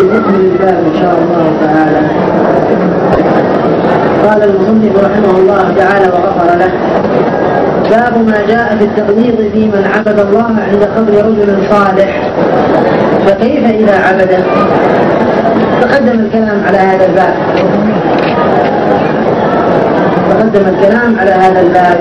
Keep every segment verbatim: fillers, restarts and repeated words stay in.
بسم الله إن شاء الله تعالى. قال المصنف رحمه الله تعالى وغفر له: باب ما جاء في التغليظ في من عبد الله عند قبر رجل صالح، فكيف إذا عبده؟ تقدم الكلام على هذا الباب تقدم الكلام على هذا الباب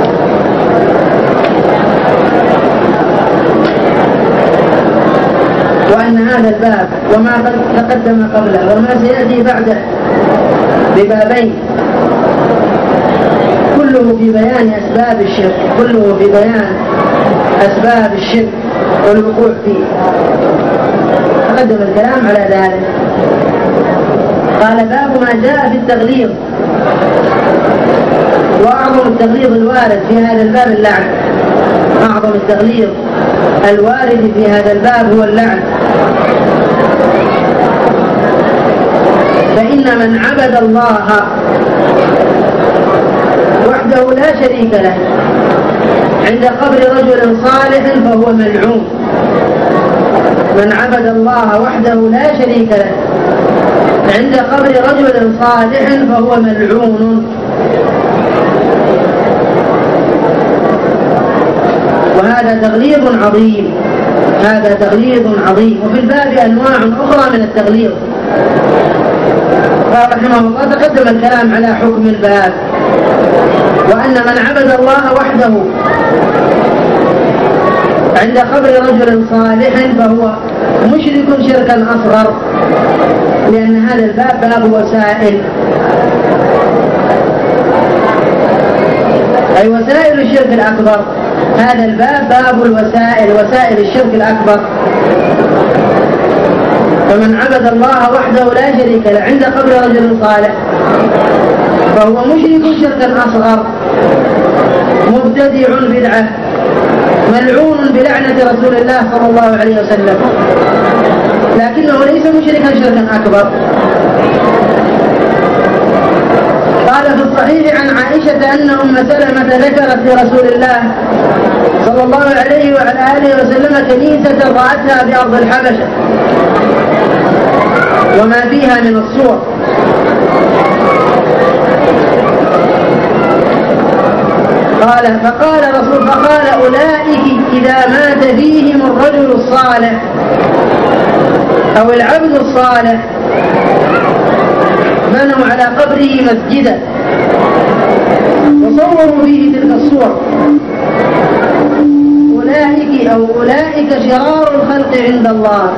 وأن هذا الباب وما قد تقدم قبله وما سيأتي بعده ببابين كله في بيان أسباب الشرك كله في بيان أسباب الشرك والوقوع فيه. تقدم الكلام على ذلك. قال: باب ما جاء في التغليظ، وأعظم التغليظ الوارد في هذا الباب اللعن. أعظم التغليظ الوارد في هذا الباب هو اللعن. فإن من عبد الله وحده لا شريك له عند قبر رجل صالح فهو ملعون. من عبد الله وحده لا شريك له عند قبر رجل صالح فهو ملعون. وهذا تغليظ عظيم هذا تغليظ عظيم وفي الباب أنواع أخرى من التغليظ. قال رحمه الله: تقدم الكلام على حكم الباب، وأن من عبد الله وحده عند قبر رجل صالح فهو مشرك شركا أصغر، لأن هذا الباب باب وسائل، أي وسائل الشرك الأكبر. هذا الباب باب الوسائل، وسائل الشرك الأكبر. فمن عبد الله وحده لا شريك له عند قبر رجل صالح فهو مشرك شركا أصغر، مبتدع بدعة، ملعون بلعنة رسول الله صلى الله عليه وسلم، لكنه ليس مشركا شركا أكبر. قال في الصحيح عن عائشة أن أم سلمة ذكرت لرسول الله صلى الله عليه وعلى آله وسلم كنيسة رأتها بأرض الحبشة وما فيها من الصور، قال فقال رسول فقال: أولئك إذا مات فيهم الرجل الصالح أو العبد الصالح بنوا على قبره مسجدا وصوروا فيه تلك الصور. أولئك أو أولئك شرار الخلق عند الله.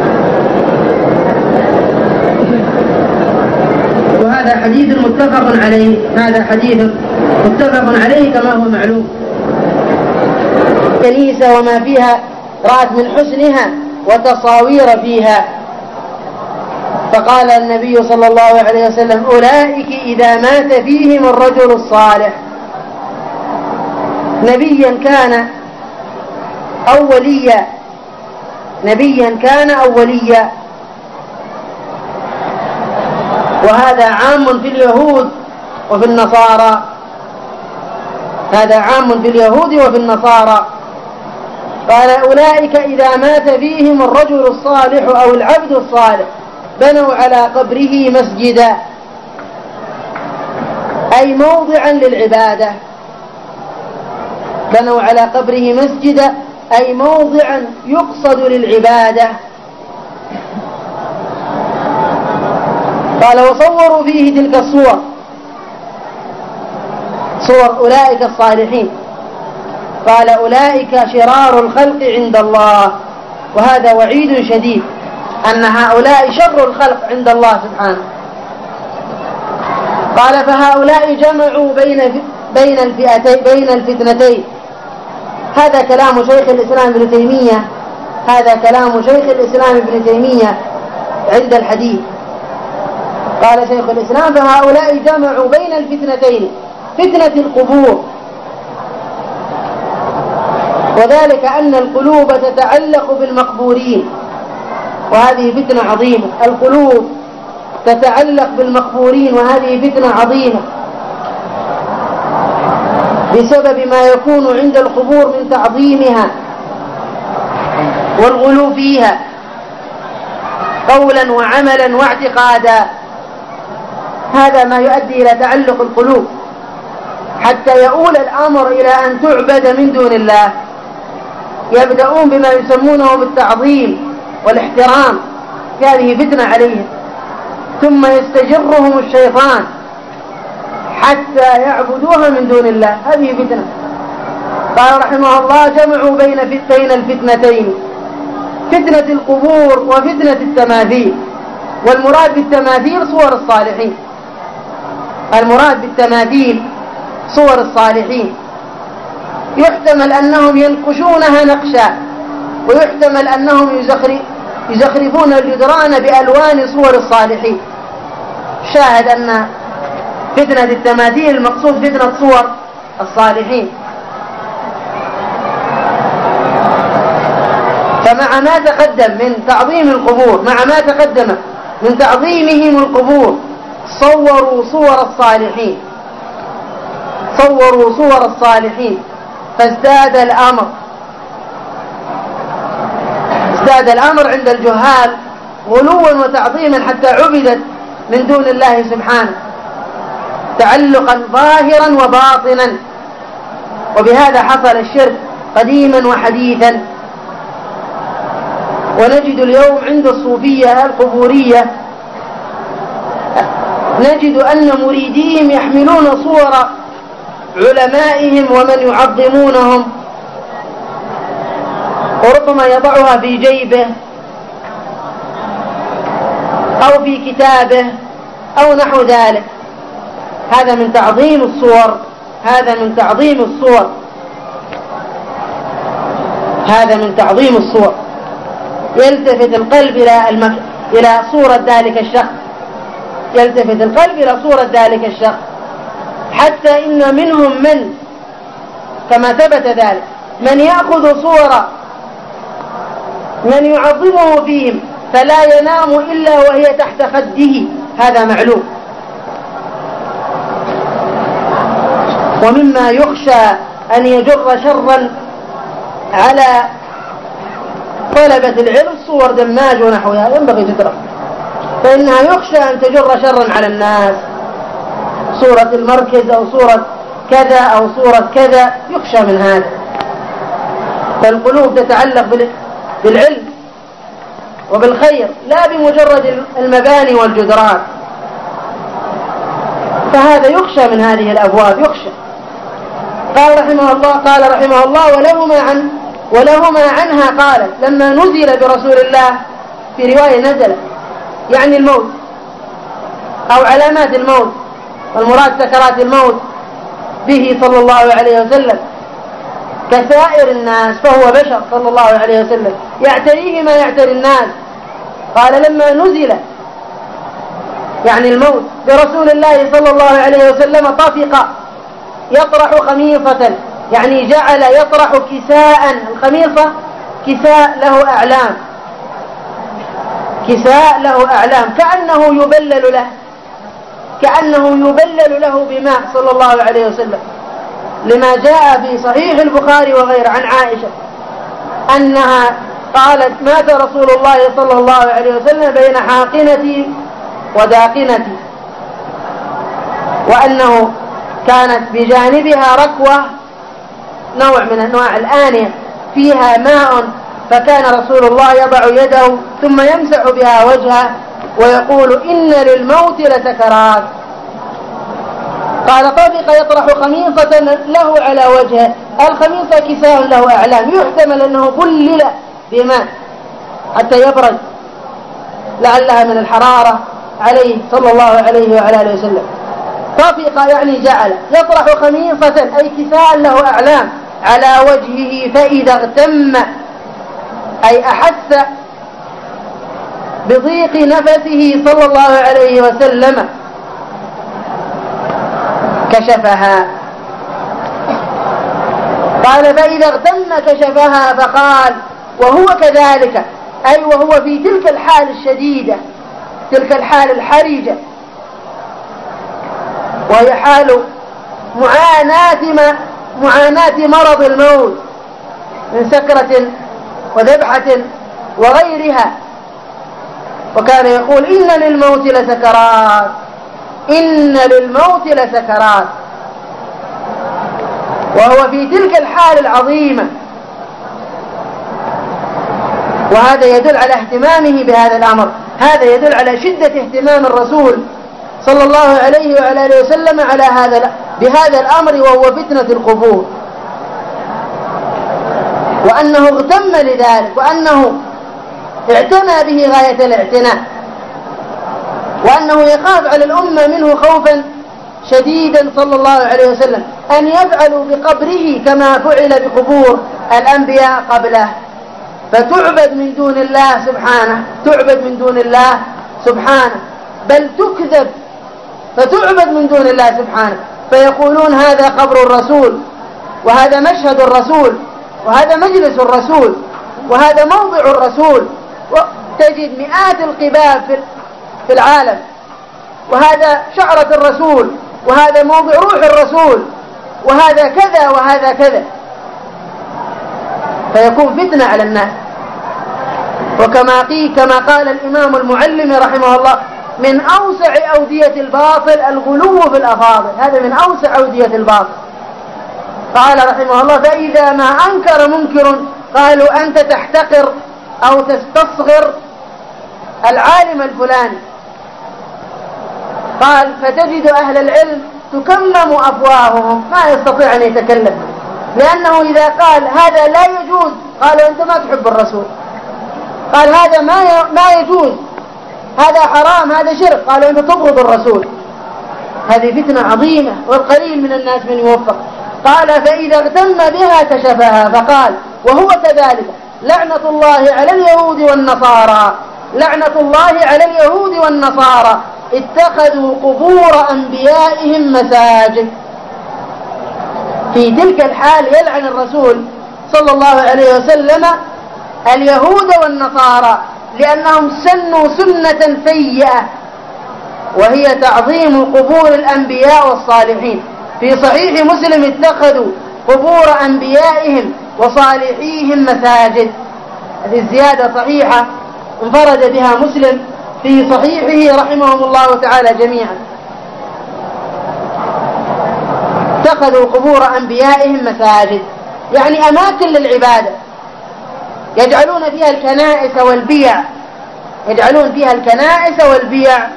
وهذا حديث متفق عليه هذا حديث متفق عليه كما هو معلوم. كنيسة وما فيها رأت من حسنها وتصاوير فيها. فقال النبي صلى الله عليه وسلم: أولئك إذا مات فيهم الرجل الصالح، نبيا كان أو وليا نبيا كان أو وليا. وهذا عام في اليهود وفي النصارى هذا عام في اليهود وفي النصارى. قال: أولئك إذا مات فيهم الرجل الصالح أو العبد الصالح بنوا على قبره مسجدا، أي موضعا للعبادة. بنوا على قبره مسجدا أي موضعا يقصد للعبادة. قال: وصوروا فيه تلك الصور، صور أولئك الصالحين. قال: أولئك شرار الخلق عند الله. وهذا وعيد شديد أن هؤلاء شر الخلق عند الله سبحانه. قال: فهؤلاء جمعوا بين بين الفئتين بين الفتنتين. هذا كلام شيخ الإسلام ابن تيمية هذا كلام شيخ الإسلام ابن تيمية عند الحديث. قال شيخ الإسلام: فهؤلاء جمعوا بين الفتنتين، فتنة القبور، وذلك أن القلوب تتعلق بالمقبورين، وهذه فتنة عظيمة. القلوب تتعلق بالمقبورين وهذه فتنة عظيمة بسبب ما يكون عند القبور من تعظيمها والغلو فيها. قولا وعملا واعتقادا. هذا ما يؤدي إلى تعلق القلوب حتى يؤول الأمر إلى أن تعبد من دون الله. يبدأون بما يسمونه بالتعظيم والاحترام، هذه فتنة عليهم، ثم يستجرهم الشيطان حتى يعبدوها من دون الله، هذه فتنة. قال رحمه الله: جمعوا بين بين الفتنتين، فتنة القبور وفتنة التماثيل. والمراد بالتماثيل صور الصالحين، المراد بالتماثيل صور الصالحين. يحتمل أنهم ينقشونها نقشا، ويحتمل أنهم يزخرفون الجدران بألوان صور الصالحين. شاهد أن فتنة التماثيل المقصود فتنة صور الصالحين. فمع ما تقدم من تعظيم القبور، مع ما تقدم من تعظيمهم القبور، صوروا صور الصالحين، صوروا صور الصالحين، فازداد الأمر ازداد الأمر عند الجهال غلوا وتعظيما حتى عبدت من دون الله سبحانه، تعلقا ظاهرا وباطنا. وبهذا حصل الشرك قديما وحديثا. ونجد اليوم عند الصوفية القبورية نجد أن مريديهم يحملون صور علمائهم ومن يعظمونهم، وربما يضعها في جيبه أو في كتابه أو نحو ذلك. هذا من تعظيم الصور، هذا من تعظيم الصور، هذا من تعظيم الصور. يلتفت القلب إلى المك... إلى صورة ذلك الشخص، يلتفت القلب إلى صورة ذلك الشخص، حتى إن منهم من كما ثبت ذلك من يأخذ صورة من يعظمه فيهم فلا ينام إلا وهي تحت خده، هذا معلوم. ومما يخشى أن يجر شرا على طلبة العلم صور دماج ونحوها، ينبغي تترك، فإنها يخشى أن تجر شرا على الناس. صورة المركز أو صورة كذا أو صورة كذا، يخشى من هذا. فالقلوب تتعلق بالعلم وبالخير لا بمجرد المباني والجدران، فهذا يخشى من هذه الأبواب، يخشى. قال رحمه الله قال رحمه الله ولهما عن ولهما عنها قالت لما نزل برسول الله، في رواية نزل يعني الموت أو علامات الموت، والمراد سكرات الموت به صلى الله عليه وسلم كسائر الناس، فهو بشر صلى الله عليه وسلم يعتريه ما يعتري الناس. قال لما نزل يعني الموت برسول الله صلى الله عليه وسلم طفق يطرح خميصة، يعني جعل يطرح كساء، الخميصة كساء له أعلام، كساء له أعلام كأنه يبلل له، كأنه يبلل له بماء صلى الله عليه وسلم، لما جاء في صحيح البخاري وغيره عن عائشة أنها قالت مات رسول الله صلى الله عليه وسلم بين حاقنتي وداقنتي، وأنه كانت بجانبها ركوة نوع من أنواع الآنية فيها ماء، فكان رسول الله يضع يده ثم يمسح بها وجهه ويقول إن للموت لسكرات. قال طبق يطرح خميصة له على وجهه، الخميصة كساء له أعلام، يحتمل أنه بلل بماء حتى يبرد لعلها من الحرارة عليه صلى الله عليه وعلى آله وسلم. طفق يعني جعل يطرح خميصة أي كساء له أعلام على وجهه، فإذا اغتم أي أحس بضيق نفسه صلى الله عليه وسلم كشفها. قال فإذا اغتم كشفها، فقال وهو كذلك أي وهو في تلك الحال الشديدة، تلك الحال الحرجة، وهي حال معاناة ما معاناة مرض الموت من سكرة وذبحة وغيرها، وكان يقول إن للموت لسكرات، إن للموت لسكرات، وهو في تلك الحال العظيمة. وهذا يدل على اهتمامه بهذا الأمر، هذا يدل على شدة اهتمام الرسول صلى الله عليه وعلى آله وسلم على هذا بهذا الأمر، وهو فتنة القبور، وأنه اغتم لذلك، وأنه اعتنى به غاية الاعتناء، وأنه يخاف على الأمة منه خوفا شديدا صلى الله عليه وسلم أن يفعلوا بقبره كما فعل بقبور الأنبياء قبله، فتعبد من دون الله سبحانه، تعبد من دون الله سبحانه، بل تكذب فتعبد من دون الله سبحانه، فيقولون هذا قبر الرسول، وهذا مشهد الرسول، وهذا مجلس الرسول، وهذا موضع الرسول، وتجد مئات القباب في العالم، وهذا شعرة الرسول، وهذا موضع روح الرسول، وهذا كذا وهذا كذا، فيكون فتنة على الناس. وكما قيل كما قال الإمام المعلم رحمه الله: من أوسع أودية الباطل الغلو في الأفاضل، هذا من أوسع أودية الباطل. قال رحمه الله: فإذا ما أنكر منكر قالوا أنت تحتقر أو تستصغر العالم الفلاني. قال: فتجد أهل العلم تكمم أفواههم، ما يستطيع أن يتكلم، لأنه إذا قال هذا لا يجوز قالوا أنت ما تحب الرسول، قال هذا ما ما يجوز، هذا حرام، هذا شرك، قالوا أنت تبغض الرسول. هذه فتنة عظيمة، والقليل من الناس من يوفق. قال: فإذا اغتم بها كشفها، فقال: وهو كذلك لعنة الله على اليهود والنصارى، لعنة الله على اليهود والنصارى اتخذوا قبور أنبيائهم مساجد. في تلك الحال يلعن الرسول صلى الله عليه وسلم اليهود والنصارى لأنهم سنوا سنة سيئة، وهي تعظيم قبور الأنبياء والصالحين. في صحيح مسلم: اتخذوا قبور أنبيائهم وصالحيهم مساجد. هذه الزيادة صحيحة انفرد بها مسلم في صحيحه رحمهم الله تعالى جميعا. اتخذوا قبور أنبيائهم مساجد، يعني أماكن للعبادة، يجعلون فيها الكنائس والبيع، يجعلون فيها الكنائس والبيع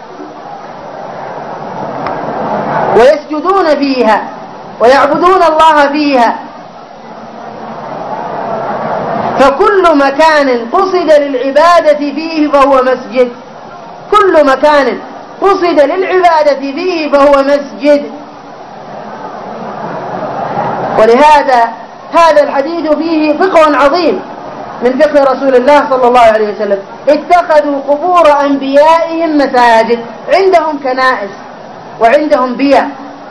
ويسجدون فيها ويعبدون الله فيها. فكل مكان قصد للعبادة فيه فهو مسجد، كل مكان قصد للعبادة فيه فهو مسجد. ولهذا هذا الحديث فيه فقه عظيم من فقه رسول الله صلى الله عليه وسلم. اتخذوا قبور أنبيائهم مساجد، عندهم كنائس وعندهم بيع،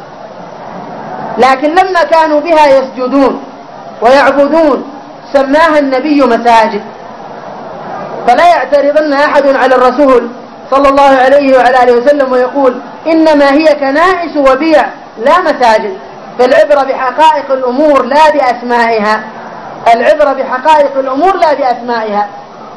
لكن لما كانوا بها يسجدون ويعبدون سماها النبي مساجد. فلا يعترضن أحد على الرسول صلى الله عليه وعلى آله وسلم ويقول إنما هي كنائس وبيع لا مساجد. فالعبرة بحقائق الأمور لا بأسمائها، العبرة بحقائق الأمور لا بأسمائها.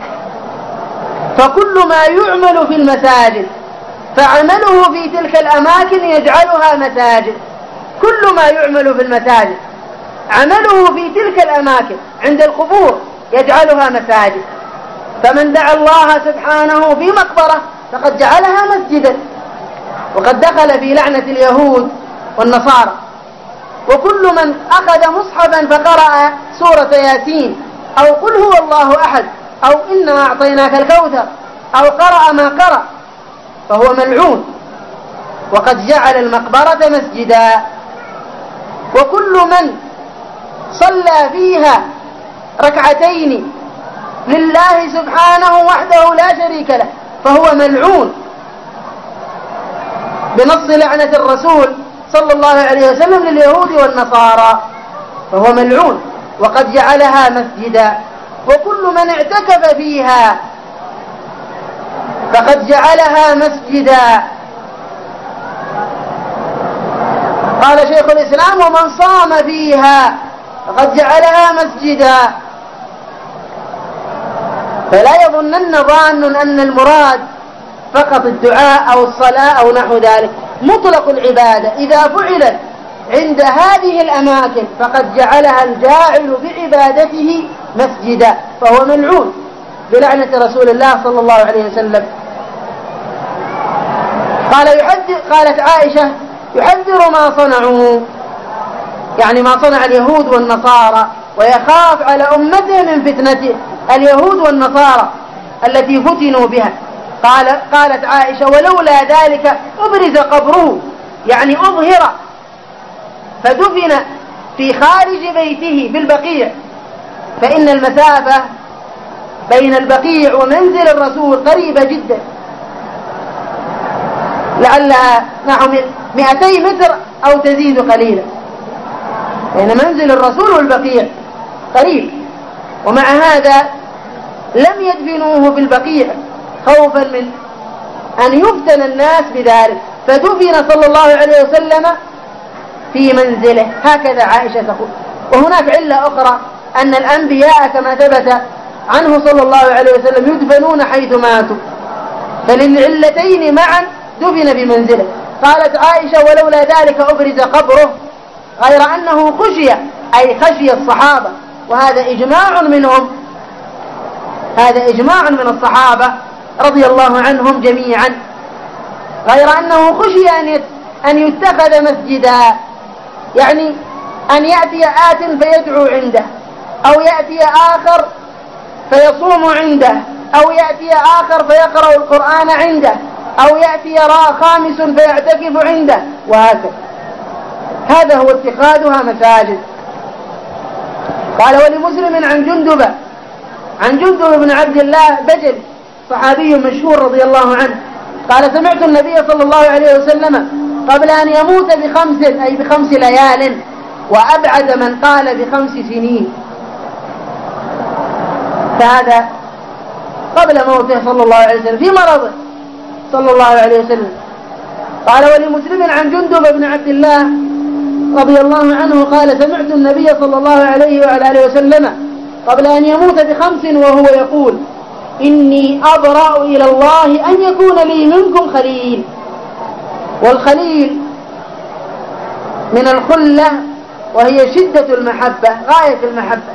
فكل ما يعمل في المساجد فعمله في تلك الأماكن يجعلها مساجد، كل ما يعمل في المساجد عمله في تلك الأماكن عند القبور يجعلها مساجد. فمن دعا الله سبحانه في مقبرة فقد جعلها مسجدا، وقد دخل في لعنة اليهود والنصارى. وكل من أخذ مصحفا فقرأ سورة ياسين أو قل هو الله أحد أو إنما أعطيناك الكوثر أو قرأ ما قرأ فهو ملعون، وقد جعل المقبرة مسجدا. وكل من صلى فيها ركعتين لله سبحانه وحده لا شريك له فهو ملعون بنص لعنة الرسول صلى الله عليه وسلم لليهود والنصارى، فهو ملعون وقد جعلها مسجدا. وكل من اعتكف فيها فقد جعلها مسجدا. قال شيخ الإسلام: ومن صام فيها فقد جعلها مسجدا. فلا يظنن ظان أن المراد فقط الدعاء أو الصلاة أو نحو ذلك. مطلق العبادة إذا فعلت عند هذه الأماكن فقد جعلها الجاعل بعبادته مسجدا، فهو ملعون بلعنة رسول الله صلى الله عليه وسلم. قال يحذر قالت عائشة يحذر ما صنعوا، يعني ما صنع اليهود والنصارى، ويخاف على أمته من فتنة اليهود والنصارى التي فتنوا بها. قال قالت عائشة ولولا ذلك أبرز قبره، يعني أظهر، فدفن في خارج بيته بالبقيع، فإن المسافة بين البقيع ومنزل الرسول قريبة جدا، لعلها نحو مئتي متر أو تزيد قليلا، لأن منزل الرسول والبقيع قريب. ومع هذا لم يدفنوه بالبقيع خوفا من أن يفتن الناس بذلك، فدفن صلى الله عليه وسلم في منزله، هكذا عائشة تقول. وهناك علة أخرى أن الأنبياء كما ثبت عنه صلى الله عليه وسلم يدفنون حيث ماتوا، فللعلتين معا دفن بمنزله. قالت عائشة ولولا ذلك أبرز قبره، غير أنه خشي، أي خشي الصحابة، وهذا إجماع منهم، هذا إجماع من الصحابة رضي الله عنهم جميعا، غير أنه خشي أن يتخذ مسجدا، يعني أن يأتي آت فيدعو عنده، أو يأتي آخر فيصوم عنده، أو يأتي آخر فيقرأ القرآن عنده، أو يأتي خامس فيعتكف عنده، وهكذا. هذا هو اتخاذها مساجد. قال ولمسلم عن جندب عن جندب بن عبد الله بجل صحابي مشهور رضي الله عنه قال سمعت النبي صلى الله عليه وسلم قبل أن يموت بخمس، أي بخمس ليال، وأبعد من قال بخمس سنين، فهذا قبل موته صلى الله عليه وسلم في مرضه صلى الله عليه وسلم. قال ولمسلم عن جندب بن عبد الله رضي الله عنه قال سمعت النبي صلى الله عليه وعلى آله وسلم قبل أن يموت بخمس وهو يقول إني أبرأ إلى الله أن يكون لي منكم خليل. والخليل من الخلة، وهي شدة المحبة، غاية المحبة،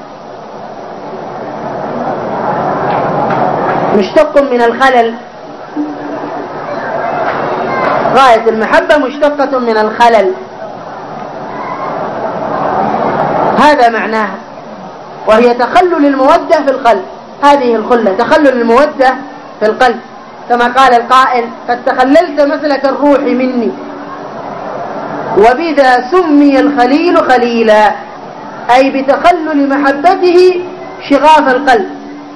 مشتق من الخلل، غاية المحبة مشتقة من الخلل، هذا معناها، وهي تخلل المودة في القلب. هذه الخلة تخلل المودة في القلب، كما قال القائل قد تخللت مسلك الروح مني، وبذا سمي الخليل خليلا، أي بتخلل محبته شغاف القلب.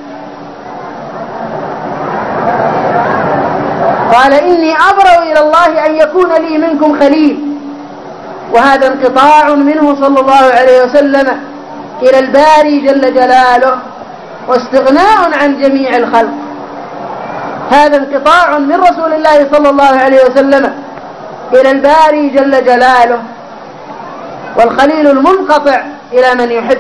قال إني أبرأ إلى الله أن يكون لي منكم خليل، وهذا انقطاع منه صلى الله عليه وسلم إلى الباري جل جلاله، واستغناء عن جميع الخلق. هذا انقطاع من رسول الله صلى الله عليه وسلم إلى الباري جل جلاله، والخليل المنقطع إلى من يحب.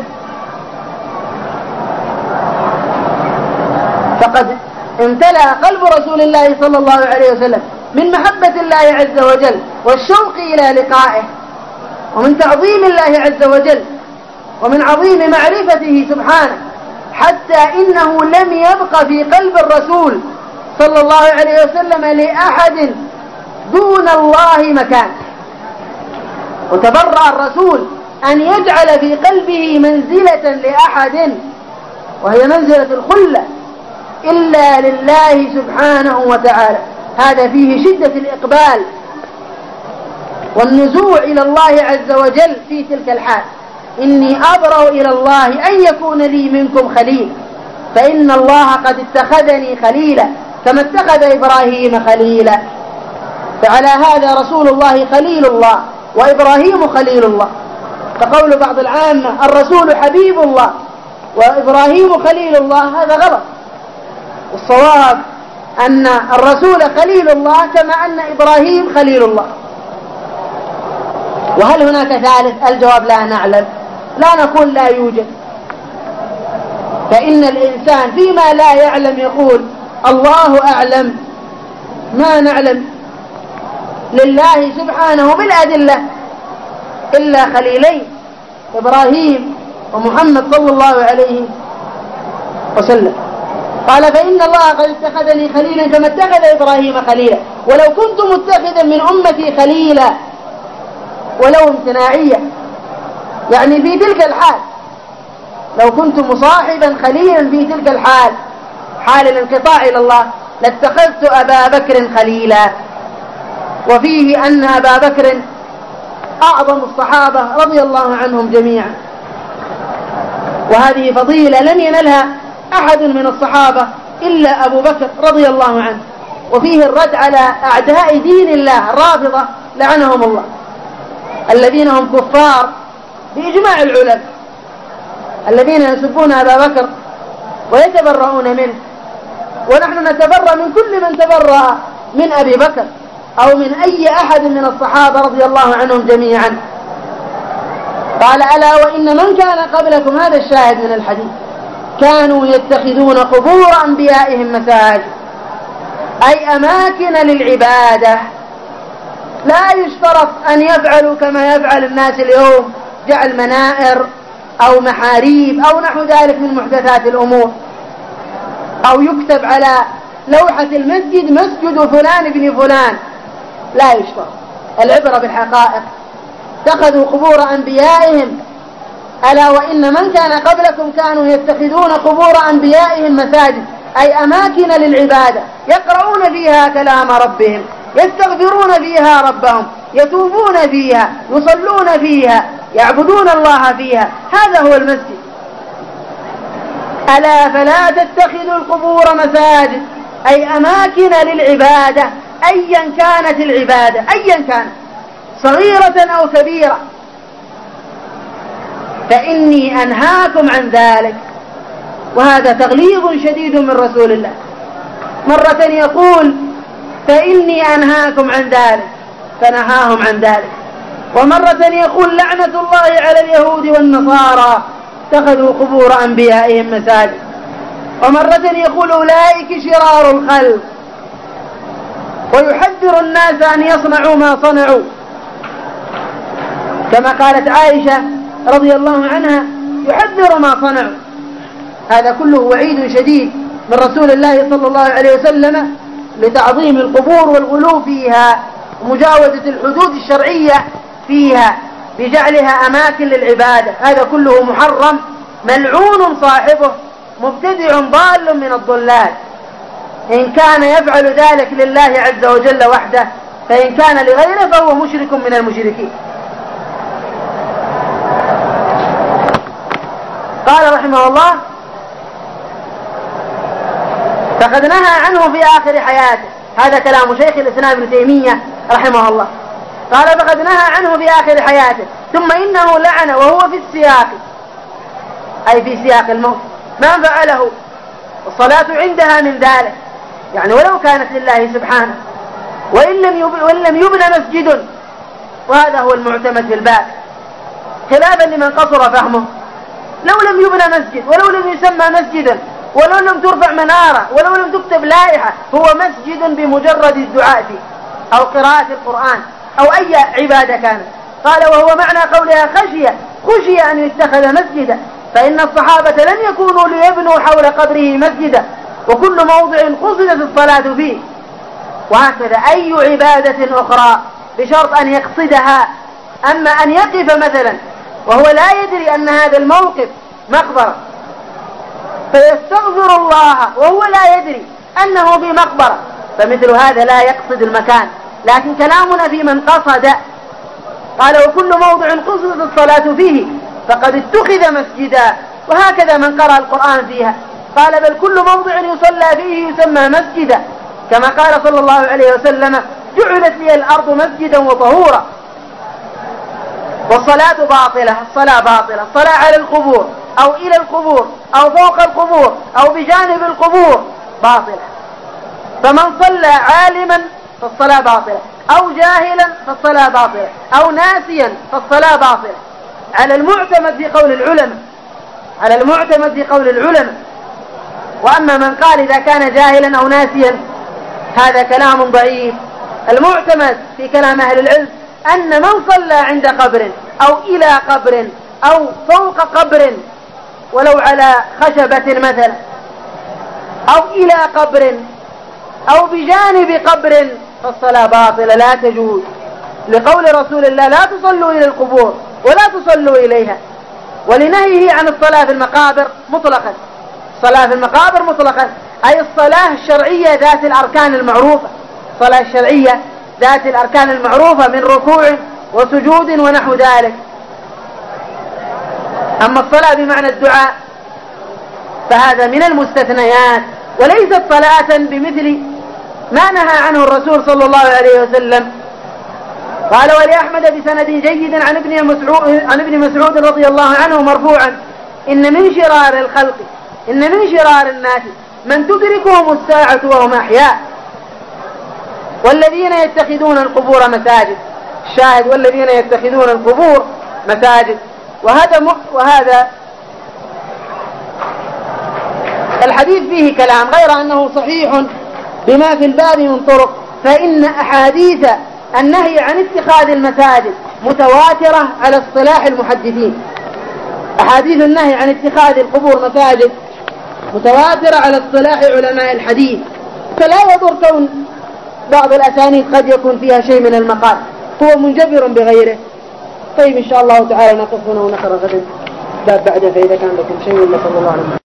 فقد امتلأ قلب رسول الله صلى الله عليه وسلم من محبة الله عز وجل والشوق إلى لقائه، ومن تعظيم الله عز وجل، ومن عظيم معرفته سبحانه، حتى إنه لم يبق في قلب الرسول صلى الله عليه وسلم لأحد دون الله مكان. وتبرأ الرسول أن يجعل في قلبه منزلة لأحد، وهي منزلة الخلة، إلا لله سبحانه وتعالى. هذا فيه شدة الإقبال والنزوع إلى الله عز وجل في تلك الحال. إني أبرأ إلى الله أن يكون لي منكم خليل، فإن الله قد اتخذني خليلا كما اتخذ إبراهيم خليلا. فعلى هذا رسول الله خليل الله، وإبراهيم خليل الله. فقول بعض العامة الرسول حبيب الله وإبراهيم خليل الله هذا غلط. الصواب أن الرسول خليل الله كما أن إبراهيم خليل الله. وهل هناك ثالث؟ الجواب لا نعلم، لا نقول لا يوجد، فإن الإنسان فيما لا يعلم يقول الله أعلم، ما نعلم لله سبحانه بالأدلة إلا خليلين، إبراهيم ومحمد صلى الله عليه وسلم. قال فإن الله قد اتخذني خليلا كما اتخذ إبراهيم خليلا، ولو كنت متخذا من أمتي خليلا ولو امتناعية، يعني في تلك الحال لو كنت مصاحبا خليلا في تلك الحال حال الانقطاع إلى الله لاتخذت أبا بكر خليلا. وفيه أن أبا بكر أعظم الصحابة رضي الله عنهم جميعا، وهذه فضيلة لم ينلها أحد من الصحابة إلا أبو بكر رضي الله عنه. وفيه الرد على أعداء دين الله الرافضة لعنهم الله، الذين هم كفار بإجماع العلماء، الذين يسبون أبا بكر ويتبرؤون منه، ونحن نتبرأ من كل من تبرأ من أبي بكر أو من أي أحد من الصحابة رضي الله عنهم جميعا. قال ألا وإن من كان قبلكم، هذا الشاهد من الحديث، كانوا يتخذون قبور أنبيائهم مساجد، أي أماكن للعبادة. لا يشترط أن يفعلوا كما يفعل الناس اليوم، جعل منائر أو محاريب أو نحو ذلك من محدثات الأمور، أو يكتب على لوحة المسجد مسجد فلان بن فلان، لا يشترط، العبرة بالحقائق. اتخذوا قبور أنبيائهم، ألا وإن من كان قبلكم كانوا يتخذون قبور أنبيائهم مساجد، أي أماكن للعبادة، يقرؤون فيها كلام ربهم، يستغفرون فيها ربهم، يتوبون فيها، يصلون فيها، يعبدون الله فيها، هذا هو المسجد. ألا فلا تتخذوا القبور مساجد، أي أماكن للعبادة أيا كانت العبادة، أيا كانت صغيرة أو كبيرة، فإني أنهاكم عن ذلك. وهذا تغليظ شديد من رسول الله، مرة يقول فإني أنهاكم عن ذلك فنهاهم عن ذلك، ومرة يقول لعنة الله على اليهود والنصارى اتخذوا قبور أنبيائهم مساجد، ومرة يقول أولئك شرار الخلق، ويحذر الناس أن يصنعوا ما صنعوا، كما قالت عائشة رضي الله عنها يحذر ما صنعوا. هذا كله وعيد شديد من رسول الله صلى الله عليه وسلم لتعظيم القبور والغلو فيها ومجاوزة الحدود الشرعية فيها بجعلها أماكن للعبادة. هذا كله محرم ملعون صاحبه، مبتدع ضال من الضلال. إن كان يفعل ذلك لله عز وجل وحده، فإن كان لغيره فهو مشرك من المشركين. قال رحمه الله فقد نهى عنه في آخر حياته، هذا كلام شيخ الإسلام ابن تيمية رحمه الله. قال فقد نهى عنه في آخر حياته، ثم إنه لعن وهو في السياق، أي في سياق الموت، ما فعله الصلاة عندها من ذلك، يعني ولو كانت لله سبحانه، وإن لم يبنى, وإن لم يبنى مسجد، وهذا هو المعتمد في الباب خلافا لمن قصر فهمه. لو لم يبنى مسجد، ولو لم يسمى مسجدا، ولو لم ترفع منارة، ولو لم تكتب لائحة، هو مسجد بمجرد الدعاء فيه أو قراءة القرآن أو أي عبادة كانت. قال وهو معنى قولها خشية خشي أن يتخذ مسجدا، فإن الصحابة لم يكونوا ليبنوا حول قبره مسجدا، وكل موضع قصدت الصلاة فيه. وهكذا أي عبادة أخرى بشرط أن يقصدها. أما أن يقف مثلا وهو لا يدري أن هذا الموقف مقبرة فيستغفر الله وهو لا يدري أنه في مقبرة، فمثل هذا لا يقصد المكان. لكن كلامنا في من قصد. قال وكل موضع قصدت الصلاة فيه فقد اتخذ مسجدا، وهكذا من قرأ القرآن فيها. قال بل كل موضع يصلى فيه يسمى مسجدا، كما قال صلى الله عليه وسلم جعلت لي الأرض مسجدا وطهورا. والصلاة باطلة، الصلاة باطلة، الصلاة على القبور أو إلى القبور أو فوق القبور أو بجانب القبور باطلة. فمن صلى عالما فالصلاة باطلة، أو جاهلا فالصلاة باطلة، أو ناسيا فالصلاة باطلة، على المعتمد في قول العلماء. على المعتمد في قول العلماء. وأما من قال إذا كان جاهلا أو ناسيا هذا كلام ضعيف. المعتمد في كلام أهل العلم أن من صلى عند قبر أو إلى قبر أو فوق قبر ولو على خشبة مثلا أو إلى قبر أو بجانب قبر فالصلاة باطلة لا تجوز، لقول رسول الله لا تصلوا إلى القبور ولا تصلوا إليها، ولنهيه عن الصلاة في المقابر مطلقا. الصلاة في المقابر مطلقا أي الصلاة الشرعية ذات الأركان المعروفة، الصلاة الشرعية ذات الأركان المعروفة من ركوع وسجود ونحو ذلك. أما الصلاة بمعنى الدعاء فهذا من المستثنيات، وليست صلاة بمثل ما نهى عنه الرسول صلى الله عليه وسلم. قال ولأحمد بسند جيد عن ابن مسعود عن ابن مسعود رضي الله عنه مرفوعا إن من شرار الخلق إن من شرار الناس من تدركهم الساعة وهم أحياء والذين يتخذون القبور مساجد. الشاهد والذين يتخذون القبور مساجد. وهذا م... وهذا الحديث فيه كلام غير أنه صحيح بما في الباب من طرق، فإن أحاديث النهي عن اتخاذ المساجد متواترة على اصطلاح المحدثين. أحاديث النهي عن اتخاذ القبور مساجد متواترة على اصطلاح علماء الحديث، فلا يضر كون بعض الأسانيد قد يكون فيها شيء من المقال، هو منجبر بغيره. طيب إن شاء الله تعالى نقف هنا ونقرأ غدا باب بعد، فإذا كان لكم شيء ولا صلى الله عليه وسلم.